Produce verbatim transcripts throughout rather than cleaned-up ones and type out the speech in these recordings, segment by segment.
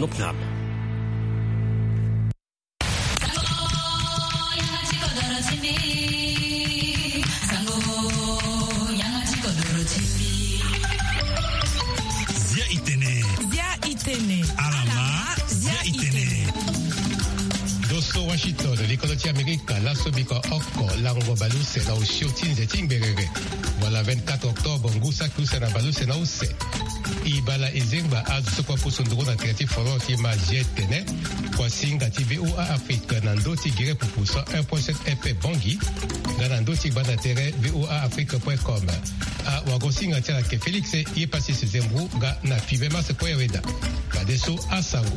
nos programmes. Zia Itene. Zia Itene. Alama. Zia Itene. Dosso Washington, l'économie américaine, la Sobiko Oko, Lango Balou, c'est là où Chiotin Zeting Berere. Voilà, vingt-quatre octobre, Ngousa Kusana Balou, c'est là où c'est. Ibala Ezengba, Az Sokwa Pusundro, na Créatif Forum, Tima Jetene, Kwasinga T V O A Afrique, Nando Tigre Pupusa, un virgule sept F P Bangui, Nando Tigba d'intérêt, V O A Afrique point com. A Wagosinga Tia ke Félix, y est passé ce Zembrou, ga na Fibema Sekoyaweda. Kadeso Asango.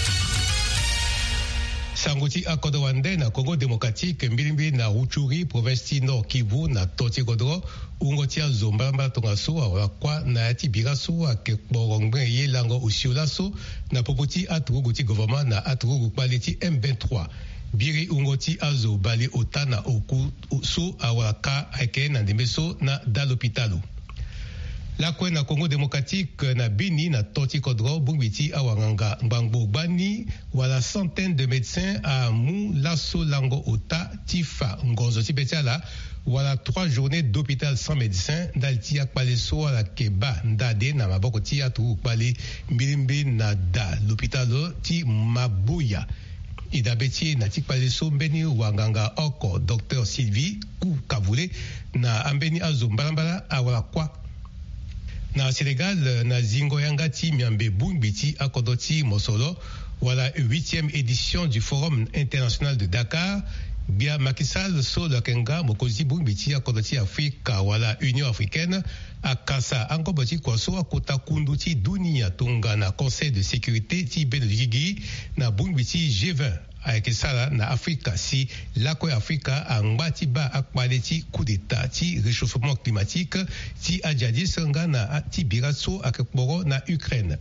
Sangoti akodo wande na Congo démocratique mbilimbi na Rutshuri province Nord Kivu na Toti Godro ungotia zombamba tongaso wa kwa na ati biraso ake borongbe ye lango usiolaso na popoti atruguti gouvernement na atrugu quality M vingt-trois biri ungoti azo bali otana oku so awaka ake na ndemeso na da l'hôpitalu. La kwe na Congo démocratique na Bini na Toti Kodro Bungwiti awanganga Mbangbo Bani wala centaine de médecins à Mou Lasso Lango Ota Tifa Ngonzo Tibetiala wala trois journées d'hôpital sans médecins d'Altia Paleso à la Keba Ndade na Maboko Tia Tu Pale Mbilimbi na Da l'hôpital Ti Mabuya Idabeti na Tikpaleso Mbeni wanganga Oko Docteur Sylvie Kou Kavule na Ambeni Azo Mbalambala awala kwa na Sénégal na zingo yangati miambe bungbiti akodoti mosolo wala huitième édition du Forum international de Dakar bia makisal so la kenga mokozi bungbiti akodoti Afrika wala Union africaine akasa angoboti kwaso akota kunduti dunia tonga na Conseil de sécurité ti benodigi na bungbiti G vingt avec ça na Afrika si la ko Afrika angba ti ba akpaleti coup d'état ti réchauffement climatique ti ajadi sanga na ti biraso akporo na Ukraine.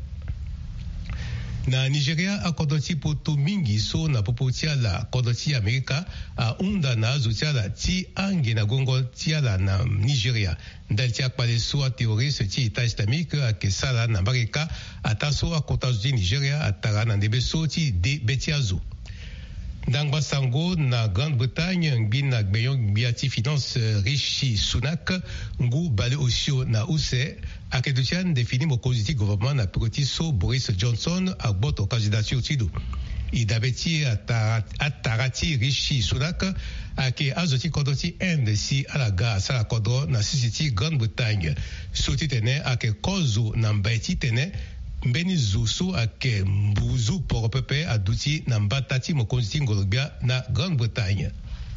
Na Nigeria akodoti poto mingi so na popotia la kodoti Amerika a unda na azotia la ti ange na gongo tia la na Nigeria ndal ti akpale so a terroriste ti État islamique a kesala na Amerika ataso akotazo Nigeria atara na ndebe so ti de betiazo. Dangba Sango na Grande-Bretagne ngina gbeyon biati finance Rishi Sunak ngu bale osio na use akedutian defini mokoziti gouvernement na protiso Boris Johnson a boto candidature tido idabeti atarati Rishi Sunak ake azoti kodoti Inde si alaga sala kodro na sisiti Grande-Bretagne soti tene ake kozo na mbaiti tene mbeni zusu ake mbuzu pour pepe aduti na mbatati mokonzi ngolobia na Grande-Bretagne.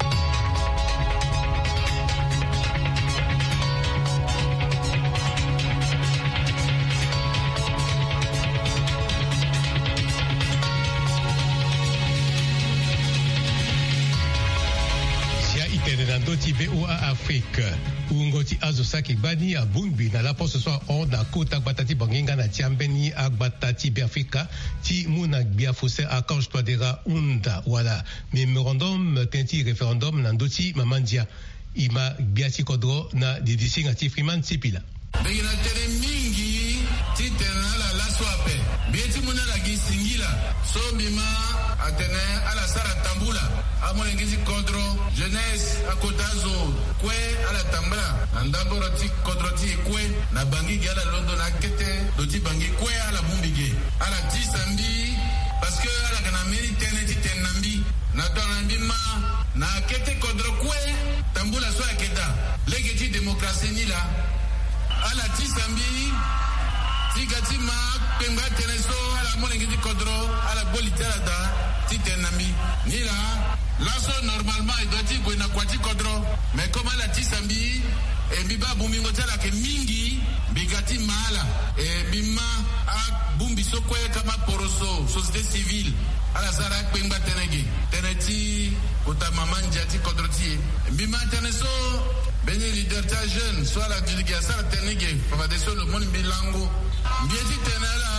Ndoti V O A Afrique ungoti azosaki bani a bungbi na la poste soir on na kota batati banginga na tiambeni a batati bi Afrika ti muna bia fosse a kanj toadera unda wala memorandum tenti référendum na ndoti mamandia ima biati kodro na didisi ngati Freeman Tsipila begina tere mingi ti tena la la swape bieti muna la gisingila so bima atene ala sara tambula amolengisi kodro jeunesse akotazo kwe ala tambula andamboro ti kodro ti kwe na bangi gi ala londo na kete do ti bangi kwe ala bumbige ala ti sambi parce que ala kana meri tene ti tenambi na tonambi ma na kete kodro kwe tambula so aketa lege ti démocratie ni la ala ti sambi ti gati ma penga tene so ala molengisi kodro ala bolitela da ti tenambi ni la laso normalement il doit dire na kwati kodro mais comme la tisambi e biba bumingo tala ke mingi bigati mala e bima a bumbi sokwe kama poroso société civile ala sara pemba tenegi teneti kota mamanja ti kodro ti bima teneso beni leader ta jeune soit la diligia sara tenegi fa de solo mon bilango bieti tenala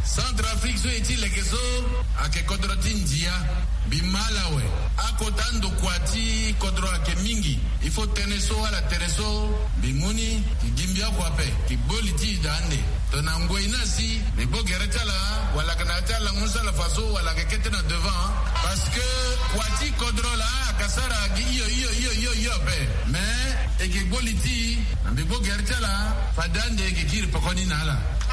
Centrafrique so eti lekeso ake kodro tindia bimala we akotando kwati kodro ake mingi il faut teneso ala tereso bimuni gimbia kwape kiboliti dande tonangwe inasi me bogeretala wala kanatala musala faso wala kekete na devant parce que kwati kodro la kasara iyo iyo iyo iyo iyo pe mais eke boliti me bogeretala fadande ke kiri pokoni nala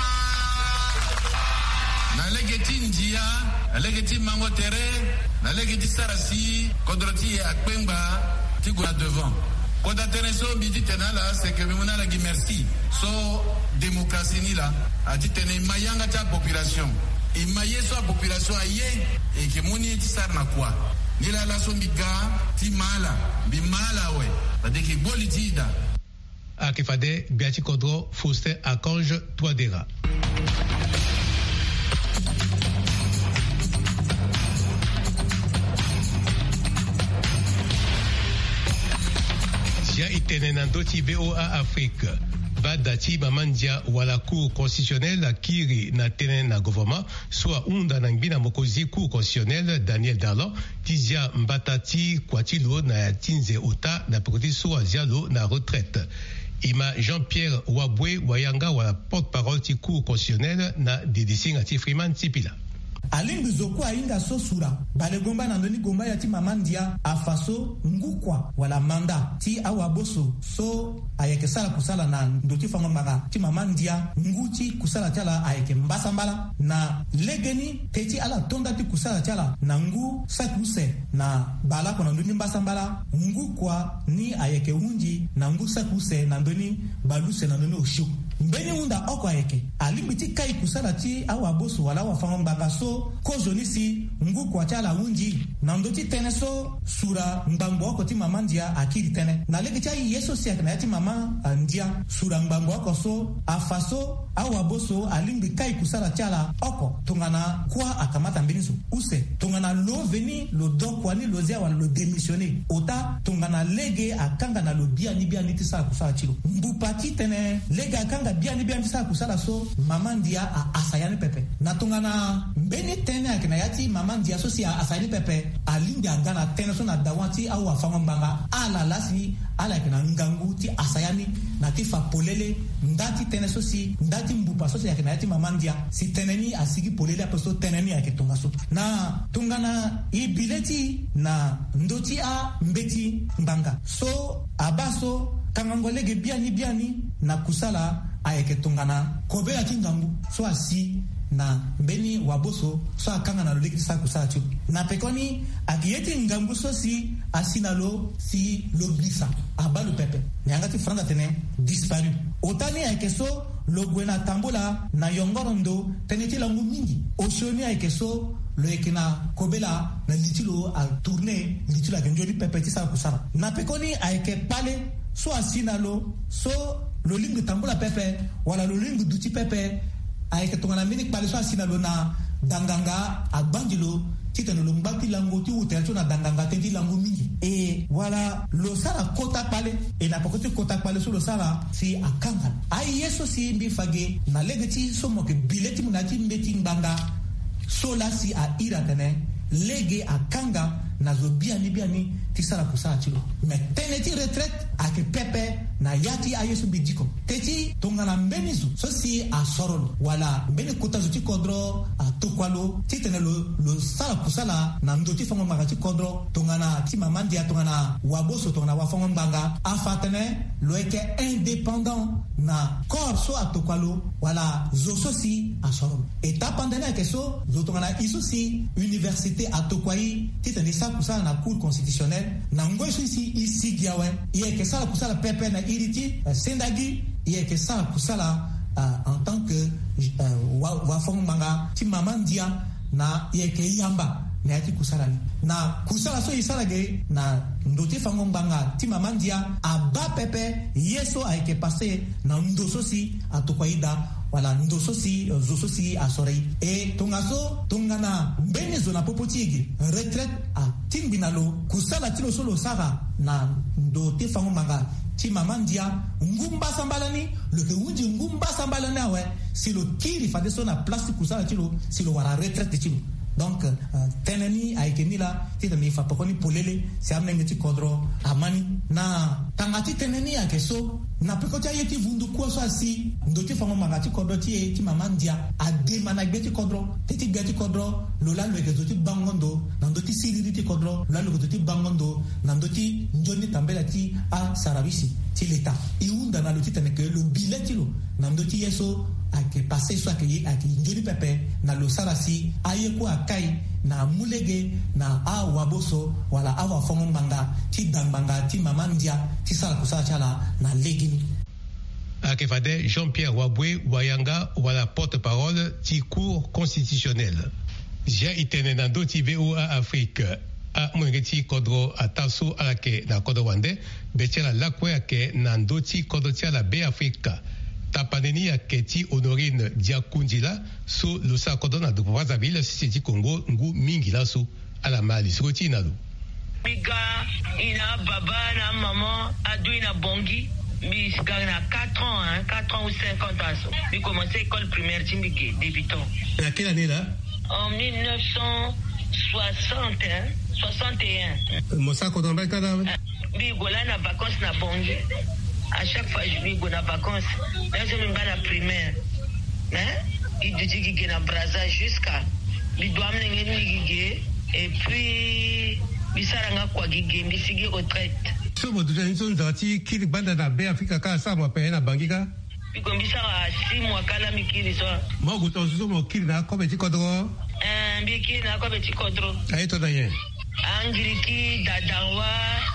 na legeti njia na legeti mango tere na legeti sarasi kodroti akpemba tiguna devant kota teneso bidi tenala c'est que mona la merci so démocratie ni la a dit tene mayanga ta population et maye so population aye et que moni ti sarna quoi ni la la so biga ti mala bi mala we ba de ke bolitida akifade biati kodro Faustin Archange Touadéra. Dia itenenando ti V O A Afrique. Badati mamandia wala cour constitutionnelle kiri na tenen na gouvernement soit unda nangina mokozi cour constitutionnelle Daniel Darlan tizia mbatati kwatilo na tinze ota na proti soit zialo na retraite. Ima Jean-Pierre Wabwe Wayanga wala porte-parole ti cour constitutionnelle na Didising ati Freeman Tipila. Alingi zoko ainga so sura bale gomba na ndoni gomba ya ti mamandia afaso ngukwa wala manda ti awaboso so ayeke sala kusala na ndoti fango maga ti mamandia nguti kusala tala ayeke mbasa mbala na legeni teti ala tonda ti kusala tala na ngu sakuse na bala kona ndoni mbasa mbala ngukwa ni ayeke unji na ngu sakuse na ndoni baluse na ndoni oshu mbeni unda oko ayeke alimbi ti kai kusala ti awaboso wala wafango mbaga so kozo nisi ngu kwa chala unji na ndoti tene so sura mbambo wako ti mama ndia akiri tene na legi cha yeso siya na yati mama ndia sura mbambo wako so afaso awa boso alimbi kai kusala chala oko tungana kwa akamata mbiniso use tungana lo veni lo do kwa ni lo zia wala lo demisione ota tungana lege akanga na lo bia ni bia ni tisa kusala chilo mbupati tene lege akanga bia ni bia ni tisa kusala so mama ndia asayani pepe na tungana mbeni tene akina yati mama ndia so si asayani pepe alindi agana tene so na dawanti au afanga mbanga ala lasi ala kina ngangu ti asayani na tifa polele ndati tene so si ndati mbupa so si akina yati mama ndia si teneni asigi polele aposto teneni ake tunga so na tunga na ibileti na ndoti a mbeti mbanga so abaso kangangolege biani biani na kusala ayeke tungana kobela tingambu so asi na mbeni waboso so akanga na loleki sa kusala chu na pekoni akiyeti ngambu so si asina lo si loblisa abalu pepe nyangati franga tene disparu otani ayeke so logwena tambola na yongorondo teneti langu mingi oshoni ayeke so lo ekena kobela na litilo a tourner litilo akenjoni pepe ti sa kusala na pekoni ayeke pale so asina lo so lo lingu tambola pepe wala lo lingu duti pepe ayeke tongana mini kpale so asina lo na danganga agbanjilo titano lo mbaki lango ti utela so na danganga tenti lango mingi e wala lo sala kota kpale e na pokoti kota kpale so lo sala si akanga ai yeso si mbi fage na legeti so moke bileti munati mbeti mbanga so la si a ira tene lege akanga na zo biani biani ti sala kusala chilo me teneti retraite ake pepe na yati ayesu bidiko teti tongana mbenizu so si a sorolo wala mbeni kota zuti kodro a tokwalo ti tene lo, lo sala kusala na ndoti fango maga ti kodro tongana ti mamandi tongana waboso tongana wafango mbanga afa tene lo eke indépendant na corps so a tokwalo wala zo so si a sorolo etapa ndene ake so zo tongana iso si université a tokwayi ti tene sa kusala na cour constitutionnelle na ngoi so si isi giawe yeke sala kusala pepe na iriti uh, sendagi yeke sala kusala uh, en tant que uh, wa, wa fong manga ti mama ndia na yeke yamba na yati kusala ni na kusala so isala ge na ndoti fango mbanga ti mama ndia aba pepe yeso ayeke passe na ndoso si atokwaida wala ndoso si zoso si asorei e tongaso tongana mbene zona popotigi retraite a tingbinalo kusala tilo solo sara na ndote fango manga ti mama ndia ngumba sambalani le ke unji ngumba sambalani awe si lo kiri fa de so na place kusala ti lo si lo wara retraite ti lo donc uh, teneni ayeke ni la ti tene fa pokoni polele si amnenge ti kodro amani na tanga ti teneni ayeke so na peko ti aye ti vundu kuo so asi ndo ti fango manga ti kodro ti e ti mama ndia ade mana gbe ti kodro ti ti gbe ti kodro lo la lo yeke zo ti bangondo na ndo ti siriri ti kodro lo la lo yeke zo ti bangondo na ndo ti njoni tambela ti a sarabisi ti leta i hunda na lo ti tene ke lo bile ti lo na ndo ti ye so ayeke passe so ayeke ayeke njoni pepe na lo sarasi aye kuâ akai na mulege na awaboso wala awa fongo mbanga ti dangbanga ti mama ndia ti sala kusala ti ala na legini ayeke fade Jean-Pierre Wabwe Wayanga wala porte-parole ti cour constitutionnelle ja e tene na ndö ti V O A Afrique amwenge ti kodro ata so ala yeke na kodro wande mbe ti ala lakue ayeke na ndö ti kodro ti ala be Afrika tapaneni ayeke ti Honorine Diakundila so lo sara kodro na dupu Brazzaville sisi ti Congo ngu mingi laso ala ma lisiro ti na lo Biga ina baba na maman adui na bongi mi na quatre ans hein quatre ans ou cinquante ans mi commencé école primaire ti mi débutant. À quelle année là? En mille neuf cent soixante hein soixante et un. Mo sa kodro mbeka da mi gola na vacances na bongi. À chaque fois je vais na vacances là je me bats na primaire hein il dit qu'il est na Brazza jusqu'à mi doit amener ni gige et puis bisaranga kwa gige mi sigi retraite so mo duja nso ndati kiri banda na be Afrika ka sa mo pe na bangika biko bisara si mo kala mi kiri so mo go to so mo kiri na ko be ti kodro eh bi kiri na ko be ti kodro ay to da yen angiriki dadawa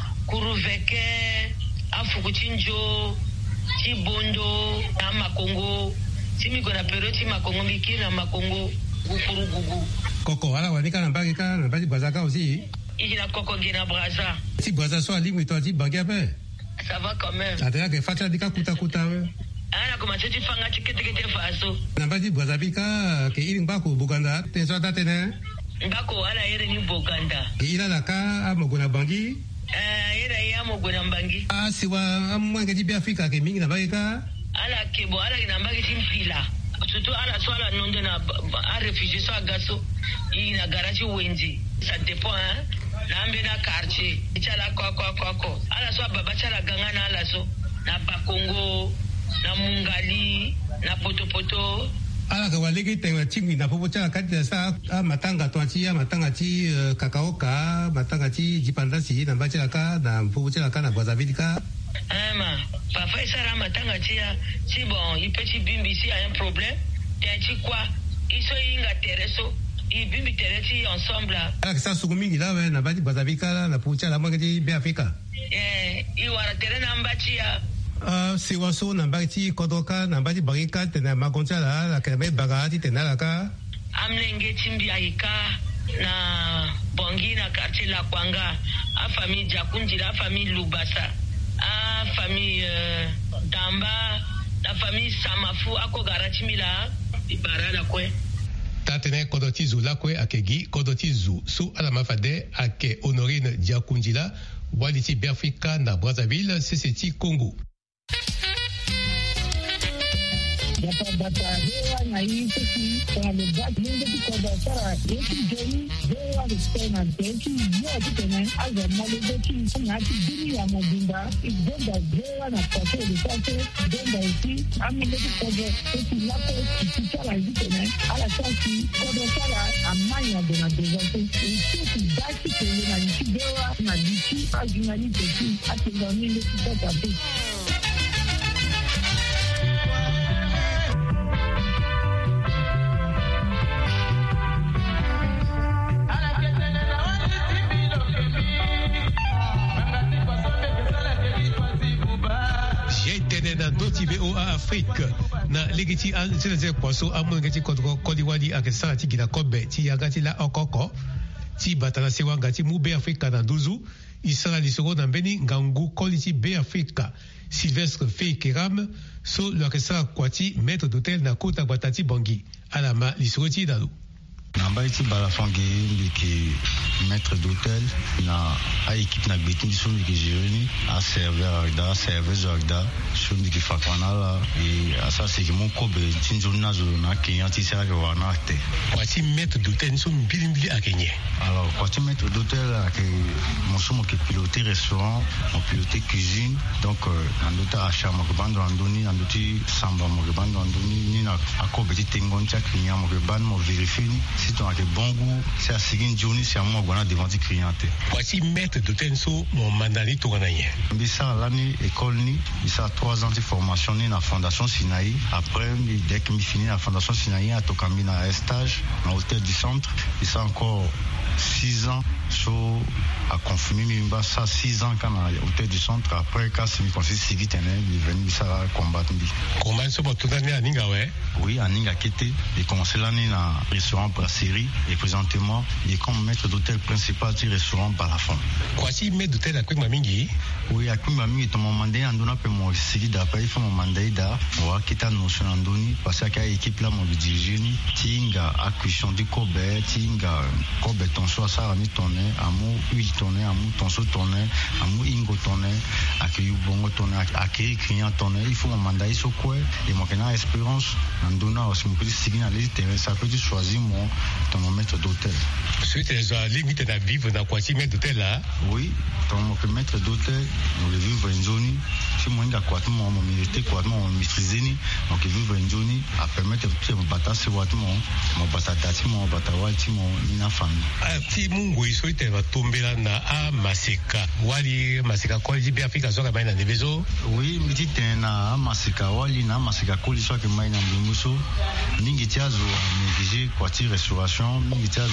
kuruveke afukuchinjo chibondo na makongo chimiko na pero chi makongo biki na makongo gukuru gugu koko ala wanika na bangika na bati bazaka aussi il a koko gina Brazza si Brazza so ali mwito ti bangia pe ça va quand même ataya ke fakla dika kuta kuta ana kuma cheti fanga chikete kete faso na bati Brazzaville ke iling bako Buganda te so date ne ngako ala yere ni Buganda ke ila la ka amogona bangi eh yere ya mogona bangi ah siwa amwange ti be Afrika ke mingi na bangika ala kebo ala ina bangi ti mpila surtout ala so ala nondo na a réfugié so agaso ina garaji wenji ça dépend hein nambe na quartier chala kwa kwa kwa kwa ala so baba chala gangana ala so na Bakongo na Mungali na Potopoto ala ka walege tenga chimi na popo chala kati sa matanga to chi matanga chi kakaoka matanga chi jipandasi na bachala ka na popo chala ka na Brazzaville ka ama parfois ça ra matanga chi chi bon il peut chi bimbi si a un problème et chi quoi il so inga tereso i bimbi tereti ensemble ala ka sa sukumingi la we na bati Brazzaville ka na popo chala mwange ti be Afrika eh i wara terena mbachi ya Uh, si waso na bati kodoka na bati bagika tena magoncha la la keme bagati tena la ka amlenge chimbi aika na bongi na quartier la Kwanga a famille Diakunjila a famille Lubasa a famille euh, Damba la famille Samafu ako garachimila ibarala kwe tatene kodotizu la kwe akegi kodotizu su ala mafade ake Honorine Diakunjila waliti be Afrika na Brazzaville sisiti Congo Bata bata hewa na hii sisi kwa mbati mungu kwa sara yetu jeni hewa ristena yetu yote tena aza malezetu na hati dini ya mabinda igenda hewa na kwa sere sase igenda isi ameletu kwa yetu lako kichara hizi tena ala sasi kwa sara amanya dona dezante isi basi kwenye na nchi hewa na nchi ajunani teki ati ngamile kupata pesa na doti V O A Afrique na legiti a zile kwaso amwe ti kodro kodiwali akesala ti gina kobe ti yagati la okoko ti batala sewa ngati mu be Afrika na duzu isala lisoro na mbeni ngangu koliti be Afrika Sylvestre Feikeram so lo akesala kwati maître d'hôtel na kota batati bangi alama lisoro ti dalu Namba iti balafonge mbiki maître d'hôtel na a équipe na gbeti so mbiki gérer a serveur da serveuse da so mbiki fakwana la et ça c'est que mon kobe tinzo na zo na kenya ti sa ke wana te. Kwati maître d'hôtel so mbili mbili a Kenya. Alors kwati maître d'hôtel que mon so mo ke piloter restaurant, mon piloter cuisine donc en dota achat mo ke bando andoni andoti samba mo ke bando andoni ni na akobe ti tengon ti client mo ke ban mo vérifier si tu as un bon goût, c'est à seguir journée, c'est à moi qu'on a devant des clients. Voici maître d'hôtel so mon mandali to gagner. Mais ça l'année école ni, il ça trois ans de formation ni la fondation Sinaï. Après dès que me fini la fondation Sinaï, à Tokami na un stage dans l'hôtel du centre, il ça encore six ans so a confirmé mais ça six ans quand à l'hôtel du centre après quand c'est me conseil civil tenait il venu ça combattre. Comment ça va tout l'année à Ninga ouais? Oui, à Ninga Kété, il commencé l'année dans restaurant brasserie et présentement il est comme maître d'hôtel principal du restaurant Balafon. Quoi si maître d'hôtel à Kwima Mingi? Oui, à Kwima Mingi ton mon mandat en donnant pour mon civil d'après il faut mon mandat da on va quitter notion en doni parce que l'équipe là mon diriger ni tinga acquisition du Kobe tinga Kobe ton soit ça ni tonné amu huile tonné amu ton so tonné amu ingo tonné accueillir bongo tonné accueillir client tonné il faut mon mandat il so quoi et moi qu'en espérance en donnant aussi mon petit signe à l'intérieur ça peut choisir mon ton maître d'hôtel. Suite les limite à vivre dans quoi si maître d'hôtel là? Oui, ton maître d'hôtel nous le vivre en zone si moi il quoi mon mon militaire quoi mon maîtriser ni donc vivre en zone à permettre de bata se what mon mon bata dati mon bata wati mon ina famille. Ah si mungu isoite va tomber là na a maseka wali maseka quoi dit bien Afrique so ka na nevezo? Oui, mi dit na maseka wali na maseka ko li so que mai na mbimuso ningi tiazo négligé quartier restauration mingi tiazo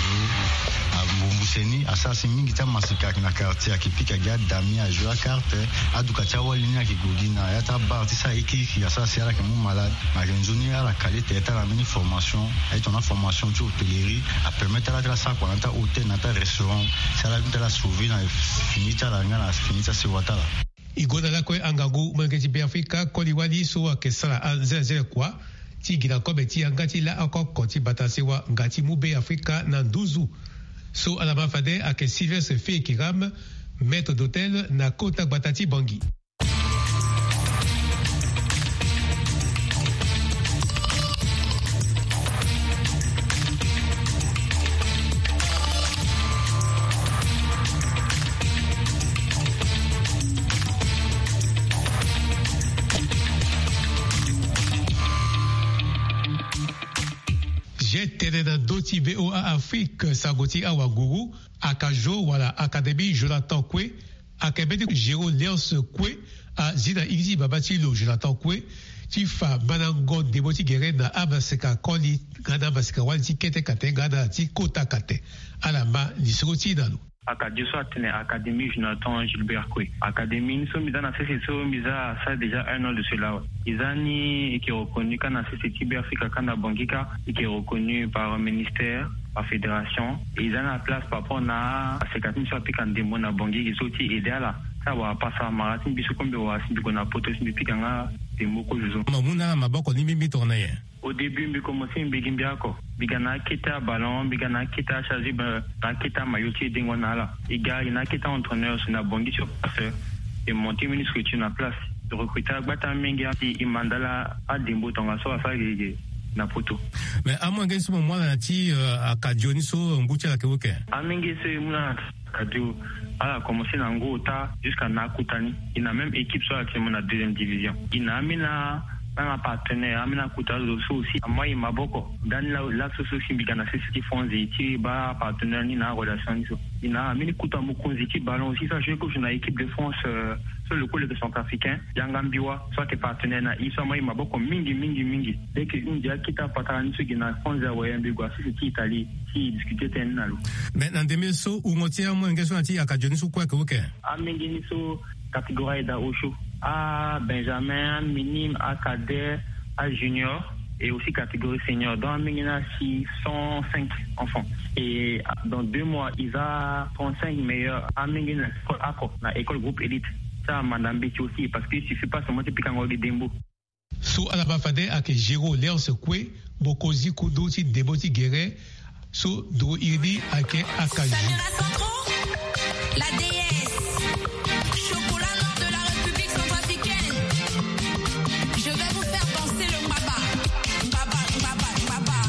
a Mbumbuseni asasi mingi ta masika na quartier akipika ga dami a jouer carte adukacha walini akigudina yata bar tisa iki asasi ala kemu malade na genzoni ala qualité ta la mini formation et ton formation tu hôtellerie a permettre la ça quoi na ta hôtel na ta restaurant ça la ta la sauver na finita la ngana finita se watala igoda la ko angagu mangeti be Afrika ko liwali so akesala azeze kwa tigila ko beti angati la encore koti batasewa ngati mube Afrika na nduzu so alama fade ake Sylvestre Fe Kiram maître d'hôtel na Kota Batati Bangui. J'étais dans Doti V O A Afrique, Sagoti Awaguru, Akajo, voilà, Académie Jonathan Kwe, Akabedi Jero Leos Kwe, à Zina Igzi Babatilo Jonathan Kwe, Tifa Banango Deboti Gere na Abaseka Koli, Gana Baseka Walti Kete Kate, Gana Ti Kota Kate, Alama, Lisroti Nalo. Académie Jonathan Gilbert Koué. Académie, nous sommes mis dans la session, mis à ça déjà un an de cela. Ils ont qui est reconnu quand la société Africa Kana Bangika, qui est reconnu par le ministère, par la fédération. Et ils ont la place par rapport à ces quatre mille piquants de mon à Bangui, ils sont idéal là. Ça va passer à Marathon, bisous comme de Wassi, qu'on a poté sur les piquants de Moko Jozo. Mamuna, ma boko ni mimi tourné. Au début, je commençais à me dire que Bigana kita ballon, Bigana kita chargé, na kita mailloti d'Ingwanala. Il y a un kita entraîneur sur la Bangui sur place et monter ministre sur la place. Le recruteur Bata Menga, il mandala à Dimbo Tonga, soit ça, na poto. Mais à moins que ce moment là, tu à Kadjoni so Mbucha la Kewoke. À Menga, c'est una Kadjo. A commencé dans Ngota jusqu'à Nakutani. Il a même équipe sur la deuxième division. Il a mis un partenaire, Amina Kouta aussi, à moi il m'a beaucoup. Dans la société Bigana, c'est ce qui font des équipes, partenaire, ni la relation. Il a mis Kouta Moukoun, équipe ballon aussi. Ça, je coach une équipe de France sur le coup de centrafricain. Yangambiwa, soit tes partenaires, il soit moi il m'a beaucoup, mingi, mingi, mingi. Dès que India quitte à Patani, ce qui n'a pas de Wayambigua, c'est Italie, qui discutait un an. Maintenant, des messieurs, où on tient moins une question à Kadjoni sous quoi que vous avez? À Mingi, sur catégorie d'Aosho. À Benjamin, minime, à cadet, à junior et aussi catégorie senior. Dans Mingina, six cent cinq enfants. Et dans deux mois, ils ont trente-cinq meilleurs à Mingina, à l'école groupe élite. Ça, Madame Betty aussi, parce qu'il ne suffit pas seulement de piquer un Dembo. Sous Alabafade, avec Jero Léon Sekwe, Bokozi Koudoti Deboti Guerre, so do irdi ake akaju. Samira Centro, la déesse, chocolat noir de la République centrafricaine. Je vais vous faire danser le mbaba, mbaba, mbaba, mbaba.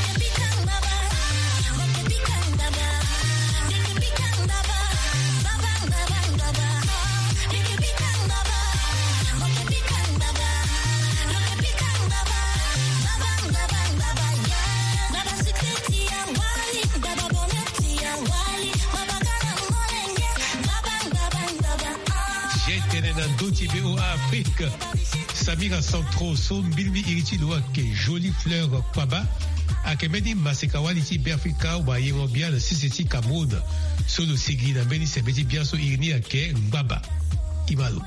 Doti B O A Afrique, Samira Centro, so mbilmi iriti loa ke jolie fleur kwaba, akemedi masekawali ti Afrika wa yengo bia na siseti Cameroun, so lo sigi na beni sebeti bia so irini ake mbaba. Imalo.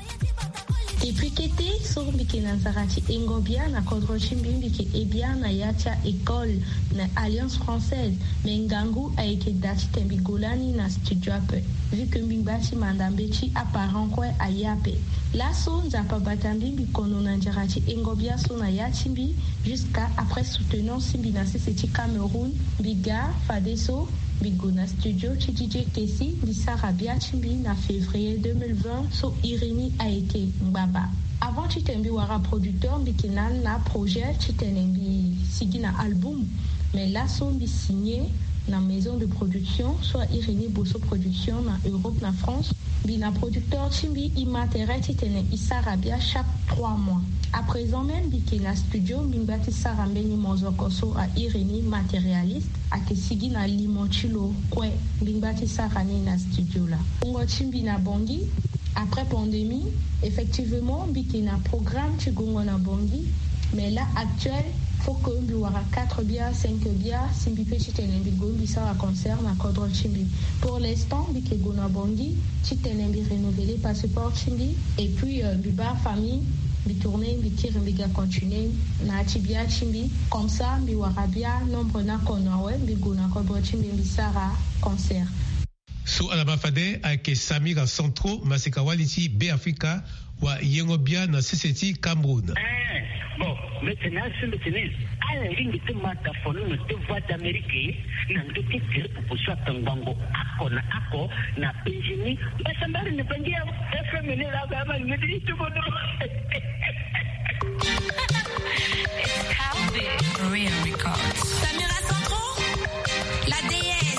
Depuis qu'était sur Bikina Zarati Engobia na Kodro Chimbimbi qui est bien na Yatia école na Alliance française mais Ngangu a été dati tembi golani na studio ape vu que Mbimbachi mandambechi apparent quoi a yape la so nzapa batambimbi kono na Zarati Engobia so na Yatimbi jusqu'à après soutenant Simbi na Siseti Cameroun Biga Fadeso Bigona Studio Chidije Kesi Bissarabia Chimbi na février deux mille vingt so Irini a été Mbaba. Avant Chitembi wara producteur Bikina na projet Chitenembi Sigina album mais là sont bi signé na maison de production soit Irini Bosso Production na Europe na France bina producteur Chimbi imatere Chitene Isarabia chaque trois mois. À présent même Bikina Studio Bimbati Sarambeni Mozokoso à Irini matérialiste à Kesigi na Limonchilo kwe Bimbati Sarani na studio là. Ungo Chimbi na Bongi après pandémie effectivement Bikina programme Chigongo na Bongi mais là actuel faut que mbi wara quatre bia cinq bia simbi pe chitenembi gombi ça concert na Kodro Chimbi. Pour l'instant Bike Gona Bongi chitenembi renouvelé passeport Chimbi et puis euh, biba famille bi tourner bi tire bi ga continuer na tibia Chimbi comme ça mbi wara bia nombre na konawe bi Gona Kodro Chimbi bi sara concert. So alabafade ake Samira Centro masekawali ti B Africa wa yengo bia na Siseti Cameroun. Eh, bon, maintenant c'est maintenant à la ligne de mataphone de voix d'Amérique na ndoki tire proposition tangango ako na ako na penjini basambari ne bangia F M N la baba ne dit tout bon. It's Calvin Real Records. Samira Centro, la déesse.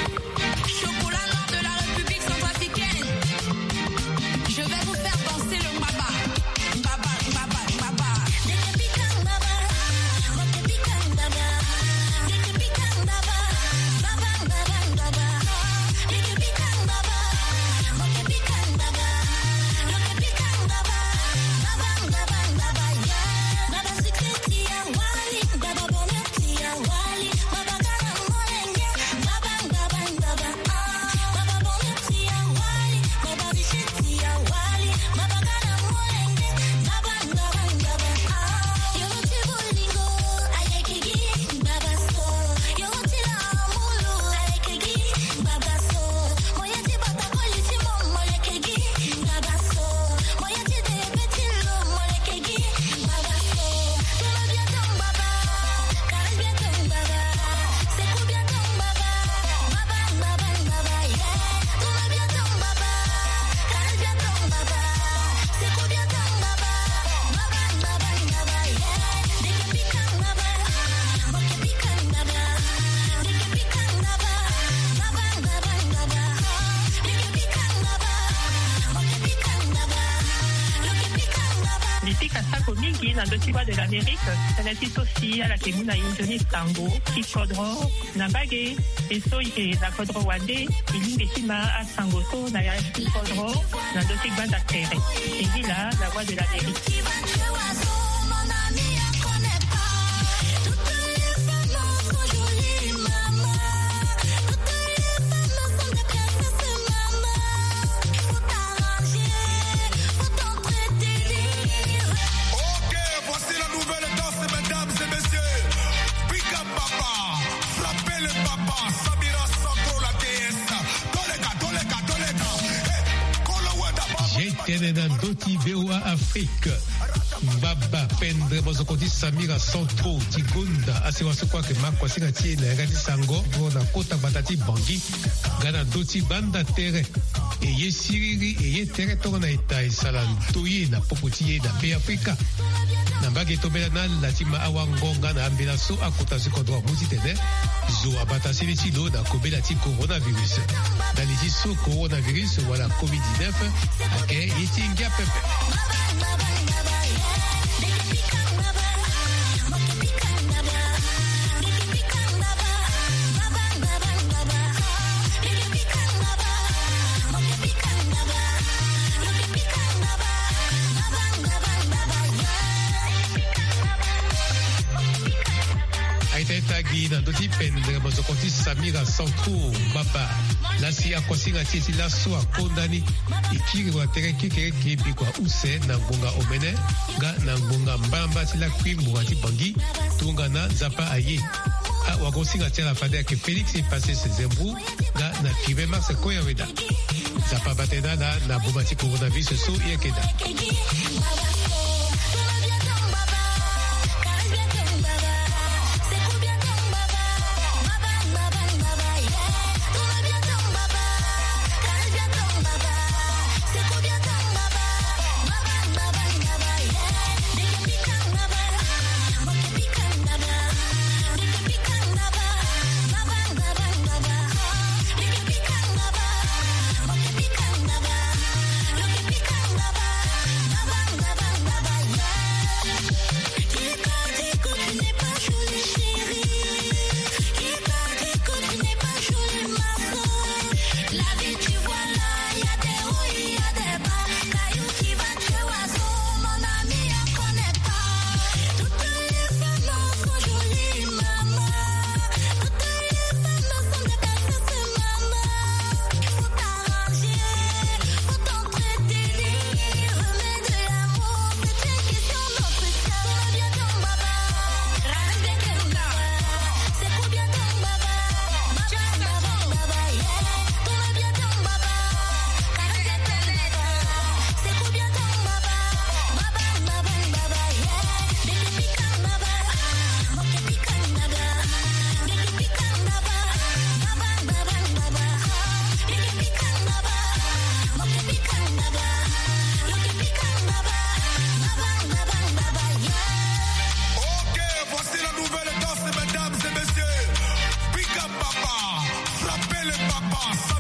de l'Amérique, elle assiste aussi à la Kemuna Injoni Tango, Kikodro, Nabage, et Soike, la Kodro Wade, et Limbekima à Sangoto, Naya Kikodro, Nandotik Bandatere. Et là, la voix de l'Amérique. Doti B O A Afrique. Mbaba pendre mozokoti Samira Centro Tigunda asiwaso kwa ke makwa singa tie na ngati sango bona kota batati bangi gana doti banda tere eye siriri eye tere to na ita isalan toyi na popotiye na pe Afrika na mbagi tobela na latima awangonga na ambela so akota sikodwa mutitene zo abatasi litilo na kobela ti coronavirus na liti so coronavirus wala covid dix-neuf ake itinga pepe. Tagi na doti pendre mazokoti Samira Centro Baba lasi akwasinga tieti la soa kondani ikiri wa tere kikere kibi kwa use na ngonga omene ga na ngonga mbamba tila kwimbu ati bangi tunga na zapa aye a wagosinga tia fade ke Felix passe ses embou ga na kibe max koya weda zapa batena na na bumati coronavirus so yekeda. Papa, frappez le papa.